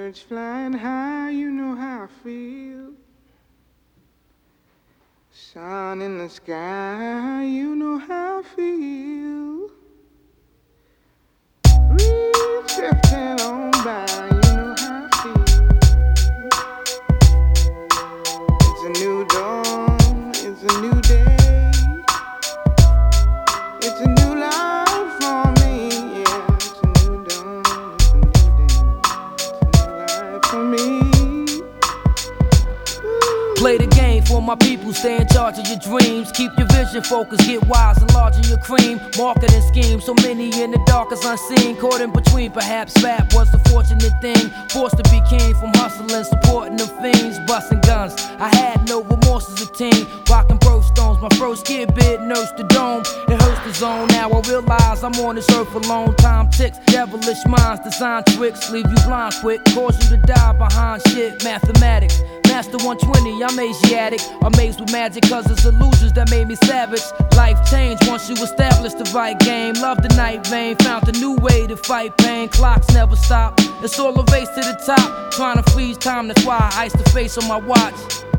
Birds flying high, you know how I feel. Sun in the sky, you know how I feel. Breeze drifting on by, you know how I feel. It's a new dawn, it's a new day. It's a new life for me, yeah. It's a new dawn, it's a new day. It's a new life for me. Play the game for my people, stay in charge of your dreams. Keep your vision focused, get wise, enlarging your cream. Marketing schemes, so many in the dark as unseen. Caught in between, perhaps rap was the fortunate thing. Forced to be king from hustling, supporting the fiends. Busting guns, I had no remorse as a teen. Rocking birthstones, my first kid bid nursed the dome. It hurts the zone, now I realize I'm on this earth alone. Time ticks, devilish minds design tricks. Leave you blind quick, cause you to die behind shit. Mathematics, Master 120, I'm Asiatic. Amazed with magic cause it's illusions that made me savage. Life changed once you established the right game. Love the night vein, found a new way to fight pain. Clocks never stop, it's all a race to the top. Trying to freeze time, that's why I ice the face on my watch.